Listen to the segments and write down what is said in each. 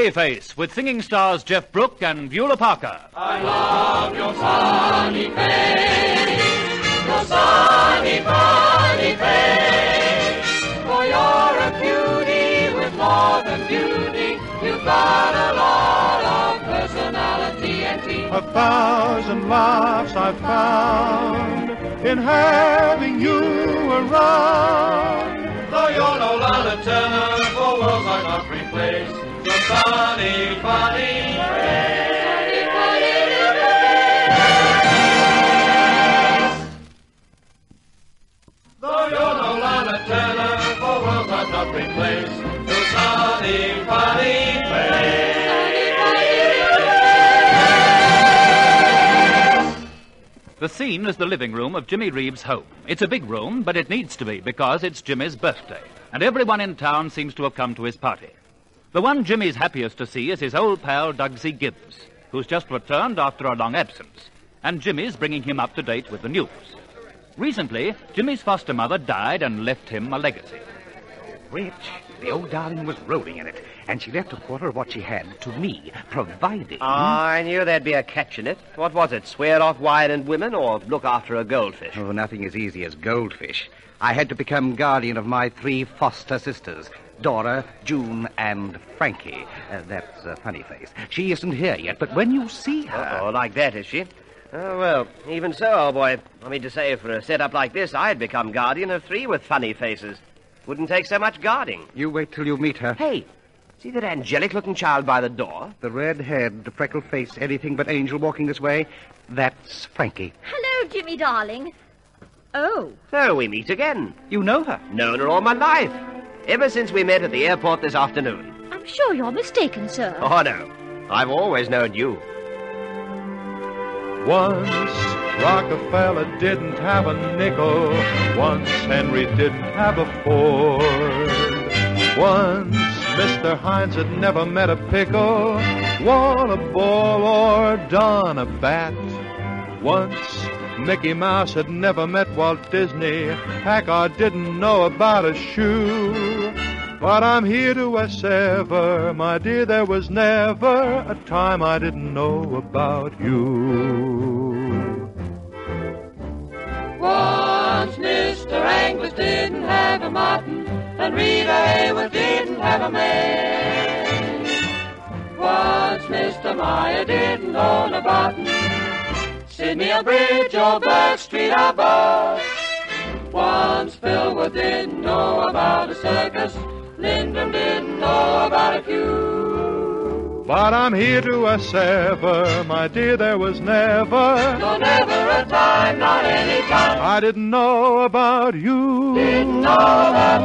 Funny Face with singing stars Jeff Brooke and Beulah Parker. I love your sunny face, your sunny, funny face. For you're a beauty with more than beauty. You've got a lot of personality and teeth. 1,000 laughs I've found in having you around. Though you're no Lana Turner, for worlds I can't replace your funny, funny face. Though you're no Lana Turner, for worlds I can't replace your funny, funny face. The scene is the living room of Jimmy Reeves' home. It's a big room, but it needs to be because it's Jimmy's birthday, and everyone in town seems to have come to his party. The one Jimmy's happiest to see is his old pal, Dugsy Gibbs, who's just returned after a long absence, and Jimmy's bringing him up to date with the news. Recently, Jimmy's foster mother died and left him a legacy. Rich, the old darling was rolling in it, and she left a quarter of what she had to me, providing... I knew there'd be a catch in it. What was it, swear off wine and women or look after a goldfish? Oh, nothing as easy as goldfish. I had to become guardian of my 3 foster sisters, Dora, June, and Frankie. That's a funny face. She isn't here yet, but when you see her... Oh, like that, is she? Oh, well, even so, old boy. I mean to say, for a setup like this, I'd become guardian of 3 with funny faces. Wouldn't take so much guarding. You wait till you meet her. Hey, see that angelic-looking child by the door? The red-haired, the freckled face, anything but angel walking this way, that's Frankie. Hello, Jimmy, darling. Oh. So we meet again. You know her? Known her all my life. Ever since we met at the airport this afternoon. I'm sure you're mistaken, sir. Oh, no. I've always known you. Once Rockefeller didn't have a nickel. Once Henry didn't have a Ford. Once Mr. Hines had never met a pickle, won a ball, or done a bat. Once Mickey Mouse had never met Walt Disney. Packard didn't know about a shoe. But I'm here to assever, my dear, there was never a time I didn't know about you. Once Mr. Angus didn't have a mutton, and Rita Hayworth didn't have a man. Once Mr. Meyer didn't own a button, Sydney or Bridge or Burke Street or bus. Once Philworth didn't know about a circus, Lyndon didn't know about a queue. But I'm here to assever, my dear, there was never... No, never a time, not any time. I didn't know about you. Didn't know about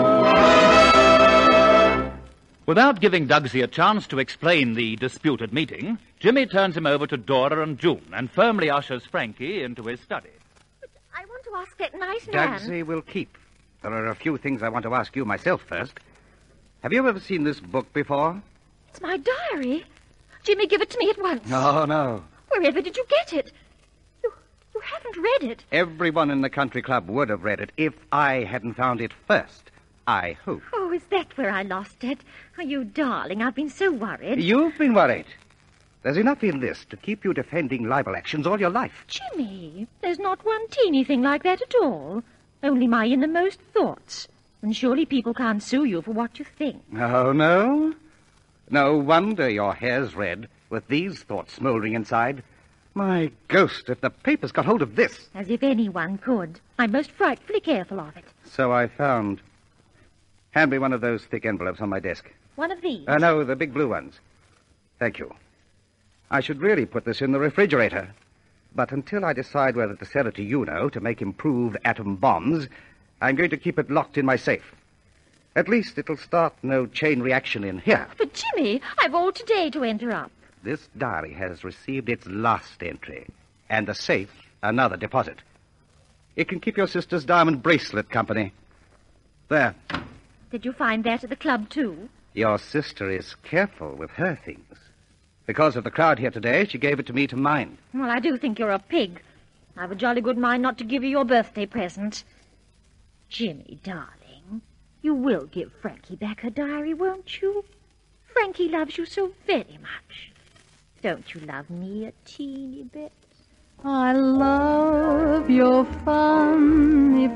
you. Without giving Dugsy a chance to explain the disputed meeting, Jimmy turns him over to Dora and June and firmly ushers Frankie into his study. But I want to ask that nice man... Dugsy will keep. There are a few things I want to ask you myself first. Have you ever seen this book before? It's my diary. Jimmy, give it to me at once. Oh, no. Wherever did you get it? You haven't read it. Everyone in the country club would have read it if I hadn't found it first. I hope. Oh, is that where I lost it? Oh, you darling, I've been so worried. You've been worried. There's enough in this to keep you defending libel actions all your life. Jimmy, there's not one teeny thing like that at all. Only my innermost thoughts. And surely people can't sue you for what you think. Oh, no? No wonder your hair's red, with these thoughts smouldering inside. My ghost, if the papers got hold of this... As if anyone could. I'm most frightfully careful of it. So I found. Hand me one of those thick envelopes on my desk. One of these? No, the big blue ones. Thank you. I should really put this in the refrigerator. But until I decide whether to sell it to UNO to make improved atom bombs, I'm going to keep it locked in my safe. At least it'll start no chain reaction in here. But, Jimmy, I've all today to enter up. This diary has received its last entry, and the safe another deposit. It can keep your sister's diamond bracelet company. There. Did you find that at the club, too? Your sister is careful with her things. Because of the crowd here today, she gave it to me to mind. Well, I do think you're a pig. I've a jolly good mind not to give you your birthday present. Jimmy, darling, you will give Frankie back her diary, won't you? Frankie loves you so very much. Don't you love me a teeny bit? I love your funny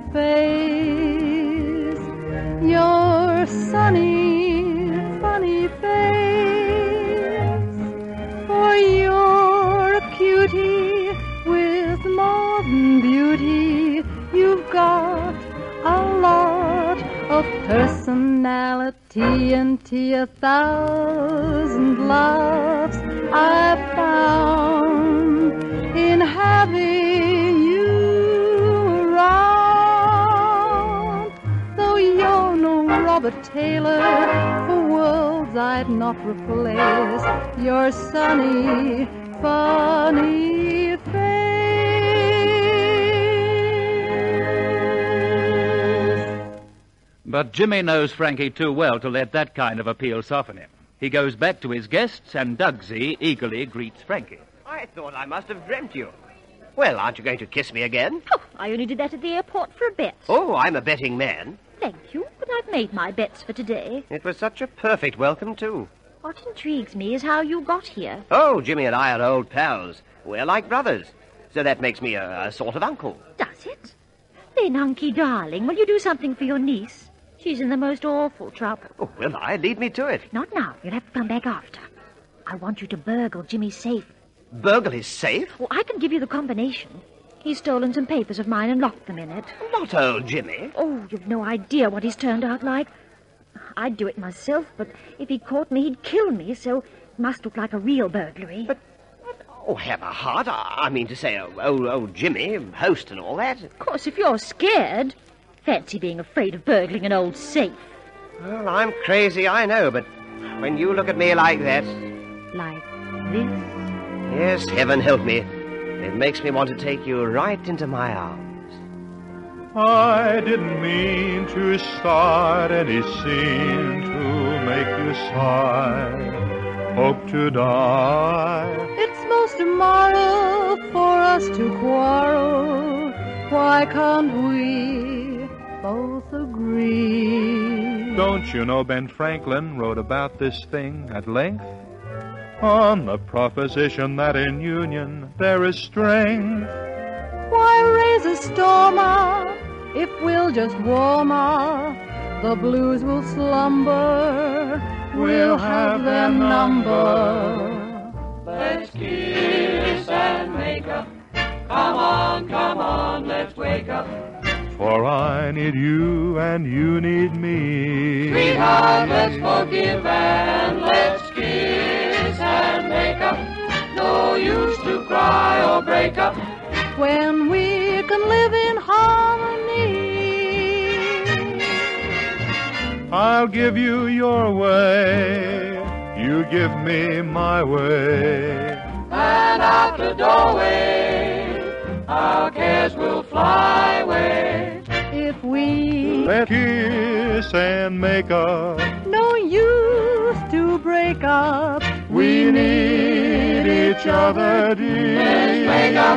face, your sunny, funny face. For you're a cutie with more than beauty. You've got a lot of personality and 1,000 loves I've found in having you around. Though you're no Robert Taylor, for worlds I'd not replace your sunny, funny face. But Jimmy knows Frankie too well to let that kind of appeal soften him. He goes back to his guests, and Dugsy eagerly greets Frankie. I thought I must have dreamt you. Well, aren't you going to kiss me again? Oh, I only did that at the airport for a bet. Oh, I'm a betting man. Thank you, but I've made my bets for today. It was such a perfect welcome, too. What intrigues me is how you got here. Oh, Jimmy and I are old pals. We're like brothers. So that makes me a sort of uncle. Does it? Then, Unky darling, will you do something for your niece? She's in the most awful trouble. Oh, will I? Lead me to it. Not now. You'll have to come back after. I want you to burgle Jimmy's safe. Burgle his safe? Oh, I can give you the combination. He's stolen some papers of mine and locked them in it. Not old Jimmy. Oh, you've no idea what he's turned out like. I'd do it myself, but if he caught me, he'd kill me, so it must look like a real burglary. But oh, have a heart. I mean to say, old Jimmy, host and all that. Of course, if you're scared, fancy being afraid of burgling an old safe. Well, I'm crazy, I know, but when you look at me like that... Like this? Yes, heaven help me. It makes me want to take you right into my arms. I didn't mean to start any scene to make you sigh, hope to die. It's most immoral for us to quarrel. Why can't we both agree? Don't you know Ben Franklin wrote about this thing at length? On the proposition that in union there is strength. Why raise a stormer if we'll just warmer? The blues will slumber. We'll have their number. Let's kiss and make up. Come on, let's wake up. For I need you and you need me. Sweetheart, let's forgive and let's kiss and make up. No use to cry or break up. When we can live in harmony. I'll give you your way, you give me my way. And out the doorway, our cares will fly away. If we Let's kiss and make up. no use to break up, We need each other, dear. Let's make up,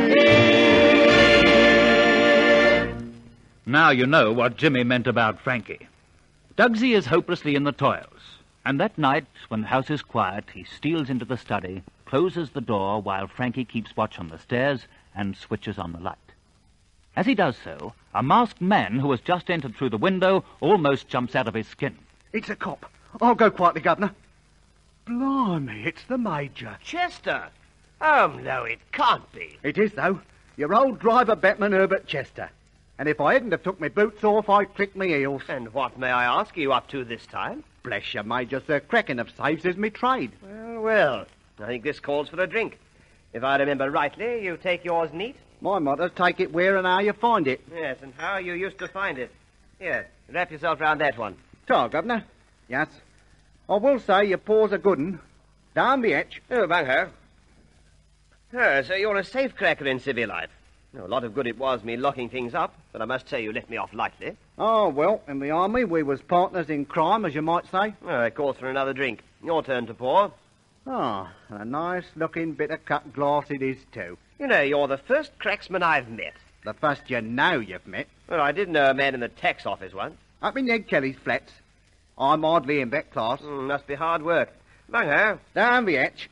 dear. Now you know what Jimmy meant about Frankie. Dugsy is hopelessly in the toils, and that night, when the house is quiet, he steals into the study, closes the door while Frankie keeps watch on the stairs, and switches on the light. As he does so, a masked man who has just entered through the window almost jumps out of his skin. It's a cop. I'll go quietly, Governor. Blimey, it's the Major. Chester? Oh, no, it can't be. It is, though. Your old driver, Bettman Herbert Chester. And if I hadn't have took my boots off, I'd click my heels. And what, may I ask, are you up to this time? Bless you, Major, sir. Cracking of safes is me trade. Well, I think this calls for a drink. If I remember rightly, you take yours neat? My motto, take it where and how you find it. Yes, and how you used to find it. Here, wrap yourself round that one. So, Governor. Yes. I will say your paws are good 'un. Down the etch. Oh, bungo. Oh, so you're a safecracker in civil life. Oh, a lot of good it was me locking things up, but I must say you let me off lightly. Oh, well, in the army we was partners in crime, as you might say. Oh, it calls for another drink. Your turn to pour. Ah, and a nice-looking bit of cut glass it is, too. You know, you're the first cracksman I've met. The first you know you've met. Well, I did know a man in the tax office once. Up in Ned Kelly's flats. I'm hardly in that class. Must be hard work. Bungo. Down the etch.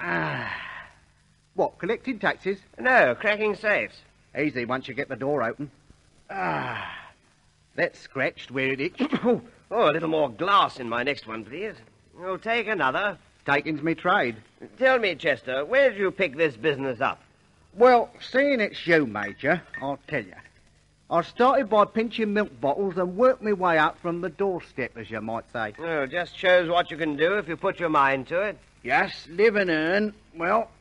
What, collecting taxes? No, cracking safes. Easy once you get the door open. That's scratched where it itched. Oh, a little more glass in my next one, please. You'll take another. Taking's me trade. Tell me, Chester, where did you pick this business up? Well, seeing it's you, Major, I'll tell you. I started by pinching milk bottles and worked my way up from the doorstep, as you might say. Oh, just shows what you can do if you put your mind to it. Yes, live and earn. Well,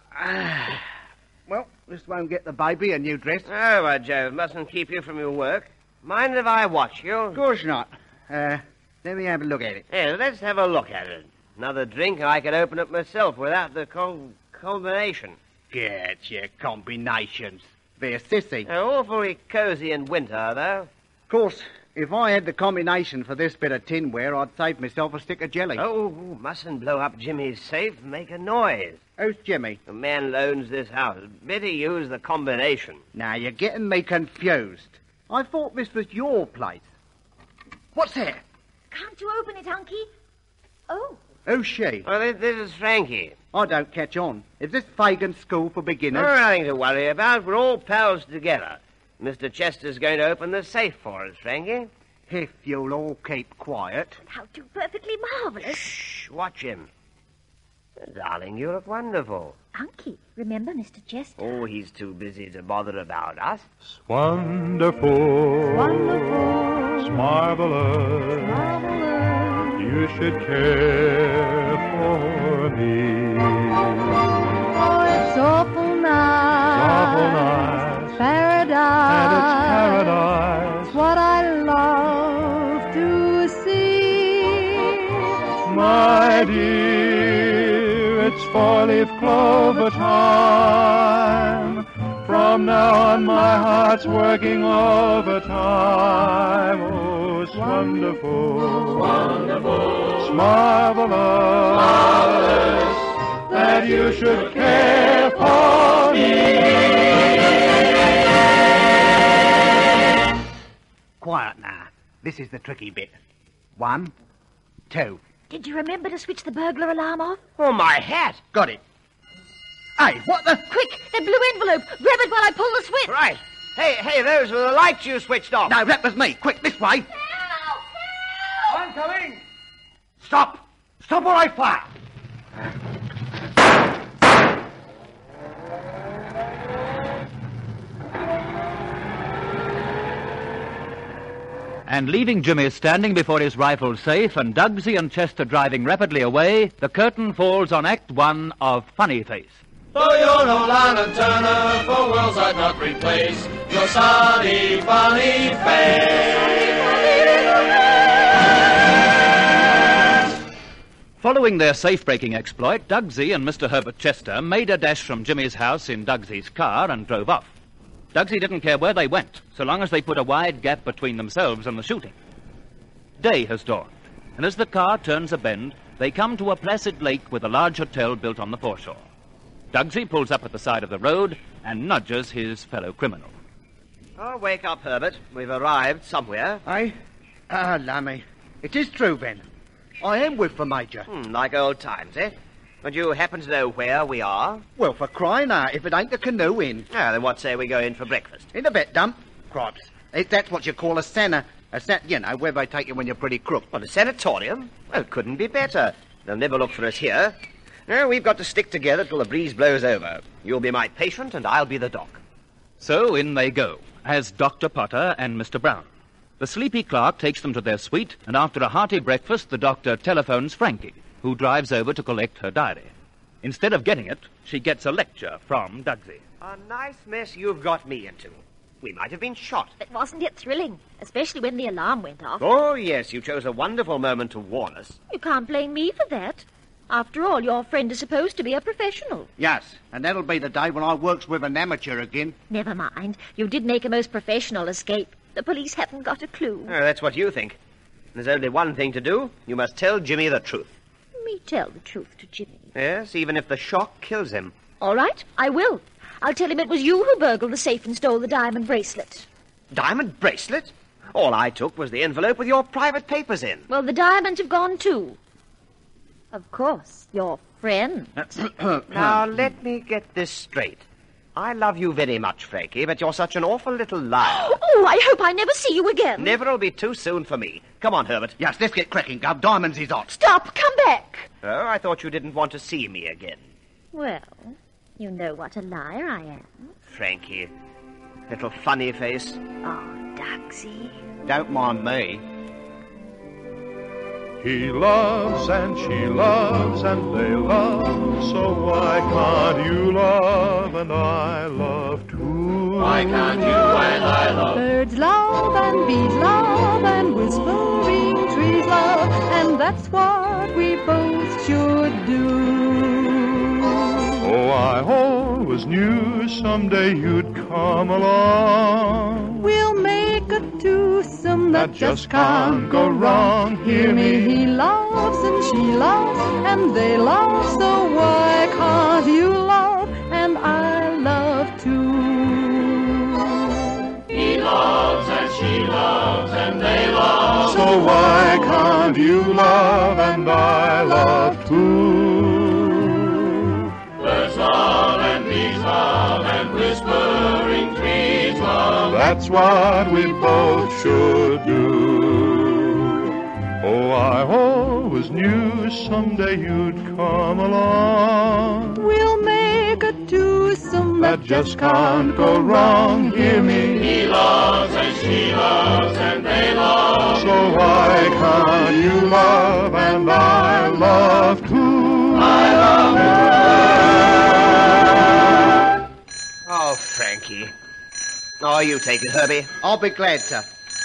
this won't get the baby a new dress. Oh, by Jove, mustn't keep you from your work. Mind if I watch you? Of course not. Let me have a look at it. Yeah, let's have a look at it. Another drink and I could open it myself without the combination. Get your combinations. They're sissy. They're awfully cosy in winter, though. Of course, if I had the combination for this bit of tinware, I'd save myself a stick of jelly. Oh, mustn't blow up Jimmy's safe and make a noise. Who's Jimmy? The man loans this house. Better use the combination. Now, you're getting me confused. I thought this was your place. What's that? Can't you open it, Hunky? Oh. Who's she? Well, this is Frankie. I don't catch on. Is this Fagan School for beginners? Nothing to worry about. We're all pals together. Mr. Chester's going to open the safe for us, Frankie. If you'll all keep quiet. How too perfectly marvelous. Shh, watch him. Darling, you look wonderful. Hunky, remember Mr. Chester? Oh, he's too busy to bother about us. It's wonderful. Wonderful. It's marvelous. Marvelous. You should care for me. Oh, it's awful nice. Awful nice. Paradise. And it's paradise. It's what I love to see. My dear, it's four-leaf clover time. From now on, my heart's working overtime. Oh, it's wonderful. Wonderful. It's marvelous. Marvelous. That you should care for me. Quiet now. This is the tricky bit. 1, 2. Did you remember to switch the burglar alarm off? Oh, my hat. Got it. Hey, what the... Quick, that blue envelope. Grab it while I pull the switch. Right. Hey, those were the lights you switched off. No, that was me. Quick, this way. Help! I'm coming. Stop. Stop or I fire. And leaving Jimmy standing before his rifle safe and Dugsy and Chester driving rapidly away, the curtain falls on Act 1 of Funny Face. Though you're no Lana Turner, for worlds I'd not replace your sunny, funny face. Following their safe-breaking exploit, Dugsy and Mr. Herbert Chester made a dash from Jimmy's house in Dugsy's car and drove off. Dugsy didn't care where they went, so long as they put a wide gap between themselves and the shooting. Day has dawned, and as the car turns a bend, they come to a placid lake with a large hotel built on the foreshore. Dugsy pulls up at the side of the road and nudges his fellow criminal. Oh, wake up, Herbert. We've arrived somewhere. Hey? Lummy. It is true, then. I am with the Major. Like old times, eh? But you happen to know where we are? Well, for crying out, if it ain't the Canoe Inn. Ah, then what say we go in for breakfast? In a bet dump. Cripes. That's what you call a center. You know, where they take you when you're pretty crook. Well, a sanatorium? Well, it couldn't be better. They'll never look for us here. No, we've got to stick together till the breeze blows over. You'll be my patient and I'll be the doc. So in they go, as Dr. Potter and Mr. Brown. The sleepy clerk takes them to their suite, and after a hearty breakfast, the doctor telephones Frankie, who drives over to collect her diary. Instead of getting it, she gets a lecture from Dugsy. A nice mess you've got me into. We might have been shot. But wasn't it thrilling? Especially when the alarm went off. Oh, yes, you chose a wonderful moment to warn us. You can't blame me for that. After all, your friend is supposed to be a professional. Yes, and that'll be the day when I works with an amateur again. Never mind. You did make a most professional escape. The police haven't got a clue. Oh, that's what you think. There's only one thing to do. You must tell Jimmy the truth. Me tell the truth to Jimmy. Yes, even if the shock kills him. All right, I will. I'll tell him it was you who burgled the safe and stole the diamond bracelet. Diamond bracelet? All I took was the envelope with your private papers in. Well, the diamonds have gone too. Of course, your friend. Now, let me get this straight. I love you very much, Frankie, but you're such an awful little liar. Oh, I hope I never see you again. Never'll be too soon for me. Come on, Herbert. Yes, let's get cracking, Gub. Diamonds is hot. Stop, come back. Oh, I thought you didn't want to see me again. Well, you know what a liar I am. Frankie, little funny face. Oh, Dugsy. Don't mind me. He loves and she loves and they love, so why can't you love and I love too? Why can't you and I love? Birds love and bees love and whispering trees love, and that's what we both should do. Oh, I always knew someday you'd come along. We'll make a twosome that just can't go wrong. Hear me, he loves and she loves and they love, so why can't you love and I love too? He loves and she loves and they love. So why can't you love and I love too? Birds love and bees love and whispering trees love. That's what we both should do. Oh, I always knew someday you'd come along. We'll make a twosome That just can't go wrong. Hear me. He loves and she loves and they love. So why can't you love and I love too? I love Oh, Frankie. Oh, you take it, Herbie. I'll be glad to.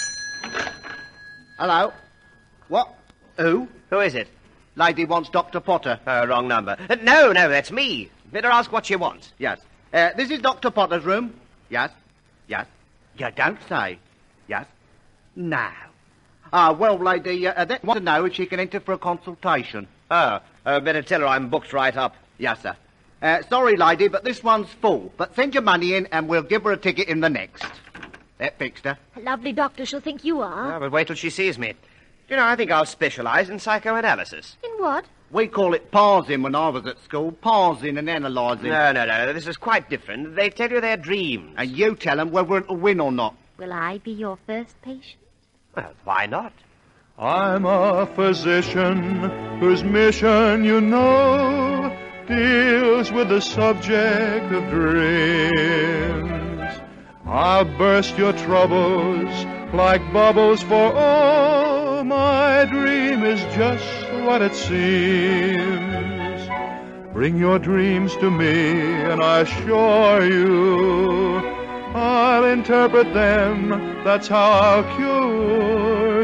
Hello? What? Who? Who is it? Lady wants Dr. Potter. Oh, wrong number. No, that's me. Better ask what she wants. Yes. This is Dr. Potter's room. Yes. Yes. You don't say. Yes. No. Well, lady, they want to know if she can enter for a consultation. Oh, better tell her I'm booked right up. Yes, sir. Sorry, lady, but this one's full. But send your money in and we'll give her a ticket in the next. That fixed her. A lovely doctor she'll think you are. Oh, but wait till she sees me. You know, I think I'll specialize in psychoanalysis. In what? We call it parsing when I was at school. Parsing and analysing. No. This is quite different. They tell you their dreams. And you tell them whether it'll win or not. Will I be your first patient? Well, why not? I'm a physician whose mission, you know, deals with the subject of dreams. I'll burst your troubles like bubbles, for oh, my dream is just what it seems. Bring your dreams to me, and I assure you, I'll interpret them, that's how I'll cure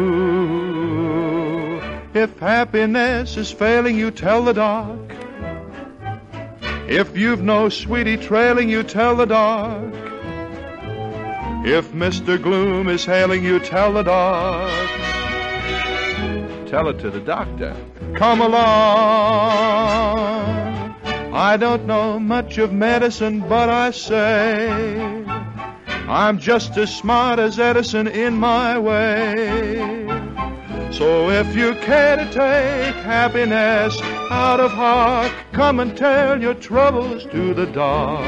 you. If happiness is failing you, tell the doc. If you've no sweetie trailing you, tell the doc. If Mr. Gloom is hailing you, tell the doc. Tell it to the doctor. Come along. I don't know much of medicine, but I say I'm just as smart as Edison in my way. So if you care to take happiness out of heart, come and tell your troubles to the doc.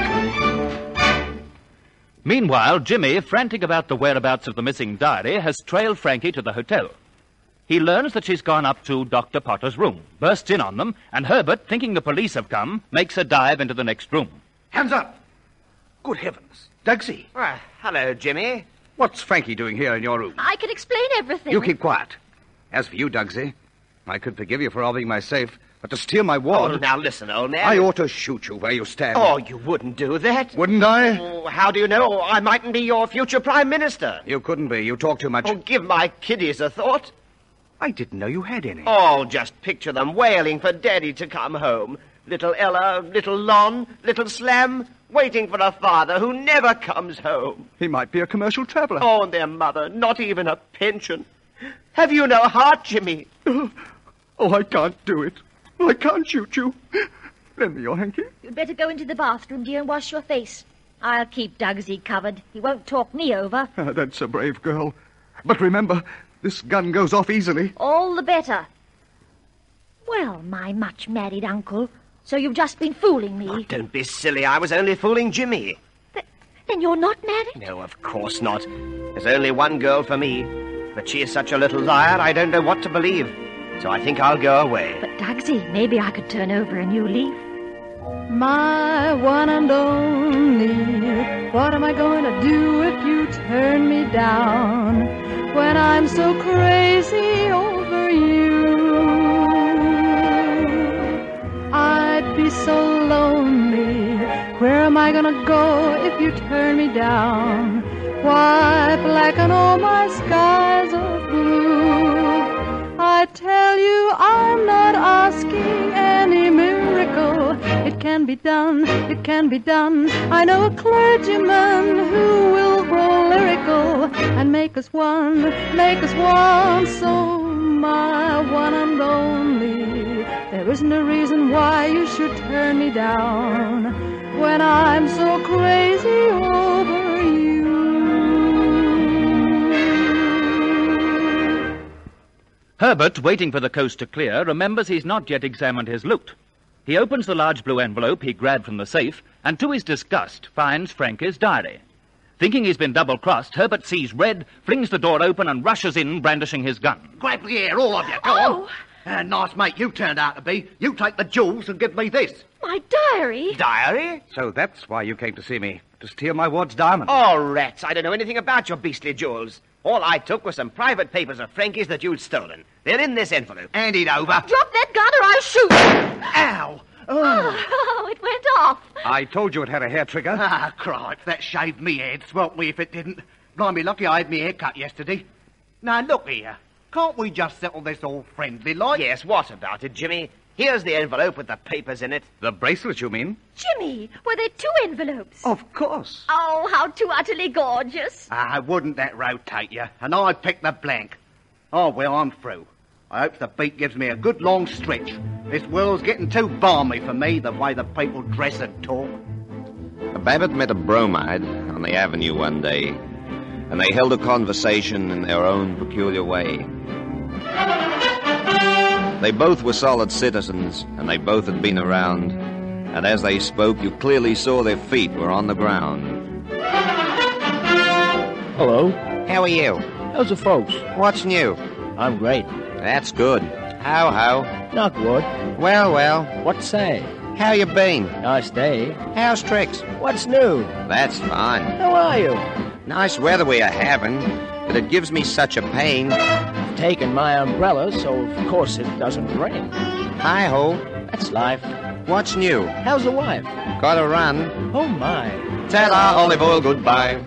Meanwhile, Jimmy, frantic about the whereabouts of the missing diary, has trailed Frankie to the hotel. He learns that she's gone up to Dr. Potter's room, bursts in on them, and Herbert, thinking the police have come, makes a dive into the next room. Hands up! Good heavens. Dugsy, Well, hello, Jimmy. what's Frankie doing here in your room? I can explain everything. You keep quiet. As for you, Dugsy, I could forgive you for robbing my safe, but to steal my Oh, wad... now listen, old man. I ought to shoot you where you stand. Oh, you wouldn't do that. Wouldn't I? Oh, how do you know? I mightn't be your future prime minister. You couldn't be. You talk too much. Oh, give my kiddies a thought. I didn't know you had any. Oh, just picture them wailing for Daddy to come home. Little Ella, little Lon, little Slam, waiting for a father who never comes home. He might be a commercial traveller. Oh, and their mother, not even a pension. Have you no heart, Jimmy? Oh, I can't do it. I can't shoot you. Lend me your hanky. You'd better go into the bathroom, dear, and wash your face. I'll keep Dugsy covered. He won't talk me over. That's a brave girl. But remember, this gun goes off easily. All the better. Well, my much-married uncle, so you've just been fooling me. Oh, don't be silly. I was only fooling Jimmy. Then you're not married? No, of course not. There's only one girl for me. But she is such a little liar, I don't know what to believe. So I think I'll go away. But, Dugsy, maybe I could turn over a new leaf. My one and only, what am I going to do if you turn me down when I'm so crazy over you? I'd be so lonely. Where am I going to go if you turn me down? Why blacken all my skies of blue? I tell you I'm not asking any miracle. It can be done, it can be done. I know a clergyman who will grow lyrical and make us one. So my one and only, there isn't a reason why you should turn me down when I'm so crazy over you. Herbert, waiting for the coast to clear, remembers he's not yet examined his loot. He opens the large blue envelope he grabbed from the safe, and to his disgust finds Frankie's diary. Thinking he's been double-crossed, Herbert sees red, flings the door open, and rushes in, brandishing his gun. Grab the air, all of you, go on. Nice mate you turned out to be. You take the jewels and give me this. My diary? Diary? So that's why you came to see me, to steal my ward's diamond. Oh, rats, I don't know anything about your beastly jewels. All I took was some private papers of Frankie's that you'd stolen. They're in this envelope. Hand it over. Drop that gun or I'll shoot. Ow! Oh, it went off. I told you it had a hair trigger. Ah, cripes, that shaved me head. Swelt me if it didn't. Blimey, lucky I had me hair cut yesterday. Now, look here. Can't we just settle this all friendly like? Yes, what about it, Jimmy? Here's the envelope with the papers in it. The bracelet, you mean? Jimmy, were there 2 envelopes? Of course. Oh, how too utterly gorgeous. Ah, wouldn't that rotate you? And I picked the blank. Oh, well, I'm through. I hope the beat gives me a good long stretch. This world's getting too balmy for me, the way the people dress and talk. Babbitt met a bromide on the avenue one day, and they held a conversation in their own peculiar way. They both were solid citizens, and they both had been around, and as they spoke, you clearly saw their feet were on the ground. Hello. How are you? How's the folks? What's new? I'm great. That's good. How? Knock wood. Well. What say? How you been? Nice day. How's tricks? What's new? That's fine. How are you? Nice weather we are having, but it gives me such a pain. I've taken my umbrella, so of course it doesn't rain. Hi-ho. That's life. What's new? How's the wife? Gotta run. Oh, my. Ta-da, olive oil, goodbye.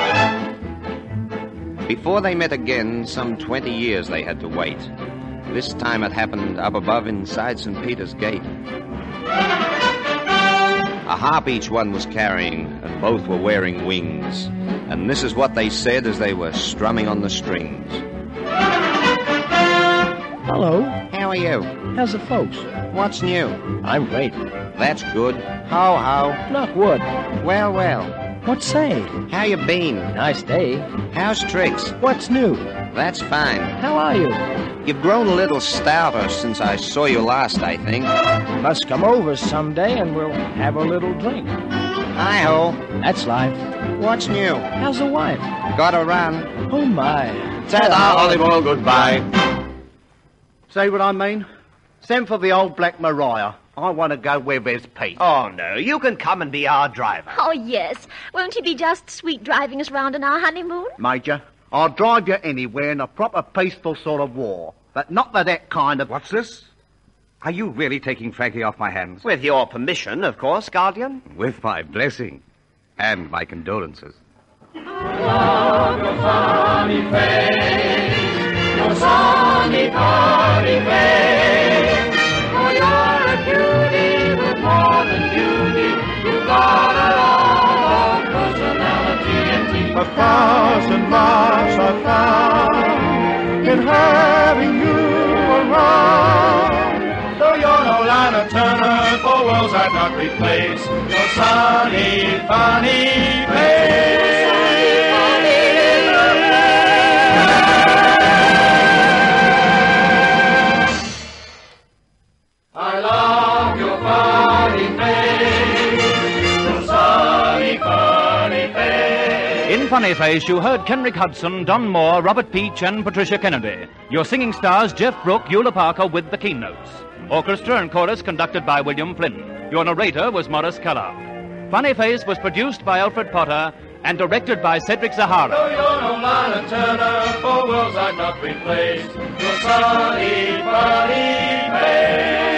Before they met again, some 20 years they had to wait. This time it happened up above inside St. Peter's Gate. A harp each one was carrying, and both were wearing wings. And this is what they said as they were strumming on the strings. Hello. How are you? How's the folks? What's new? I'm great. That's good. How? Knock wood. Well. What say? How you been? Nice day. How's tricks? What's new? That's fine. How are you? You've grown a little stouter since I saw you last, I think. Must come over someday and we'll have a little drink. Hi-ho. That's life. What's new? How's the wife? Gotta run. Oh, my. Ta-da, olive oil, goodbye. See what I mean? Send for the old Black Maria. I want to go where there's peace. Oh, no, you can come and be our driver. Oh, yes. Won't he be just sweet driving us round on our honeymoon? Major, I'll drive you anywhere in a proper peaceful sort of war. But not for that kind of... What's this? Are you really taking Frankie off my hands? With your permission, of course, Guardian. With my blessing. And my condolences. Your sunny face, your sunny party face. Oh, you're a cutie with more than beauty. You've got it all, personality and teeth. 1,000 marks I found in having you around. Though you're no Lana Turner, for worlds I'd not replace your sunny, funny face. In Funny Face, you heard Kenrick Hudson, Don Moore, Robert Peach, and Patricia Kennedy. Your singing stars, Jeff Brooke, Eula Parker with the keynotes. Orchestra and chorus conducted by William Flynn. Your narrator was Morris Kellogg. Funny Face was produced by Alfred Potter and directed by Cedric Zahara. Though you're no Lana Turner, for worlds I'd not replace your sunny, funny face.